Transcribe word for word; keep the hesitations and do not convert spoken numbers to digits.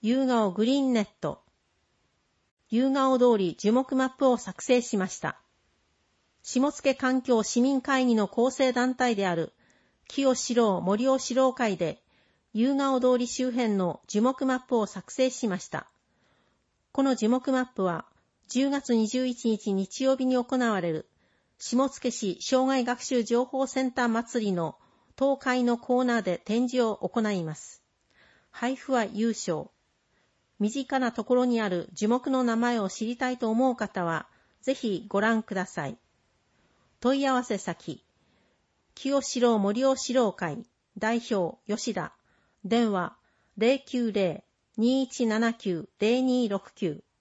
夕顔グリーンネット、夕顔通り樹木マップを作成しました。下野環境市民会議の構成団体である清志郎森尾志郎会で夕顔通り周辺の樹木マップを作成しました。この樹木マップはじゅうがつにじゅういちにち日曜日に行われる下野市障害学習情報センター祭りの当会のコーナーで展示を行います。配布は有償。身近なところにある樹木の名前を知りたいと思う方はぜひご覧ください。問い合わせ先、清志郎森尾志郎会代表吉田、電話 ゼロきゅうゼロ にいちななきゅう ゼロにろくきゅう